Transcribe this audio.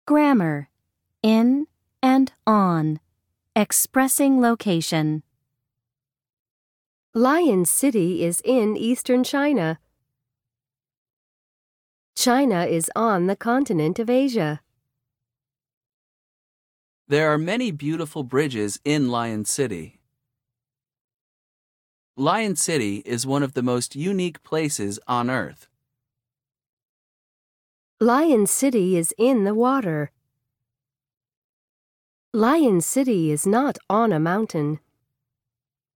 Grammar. In and on. Expressing location. Lion City is in eastern China. China is on the continent of Asia. There are many beautiful bridges in Lion City. Lion City is one of the most unique places on Earth. Lion City is in the water. Lion City is not on a mountain.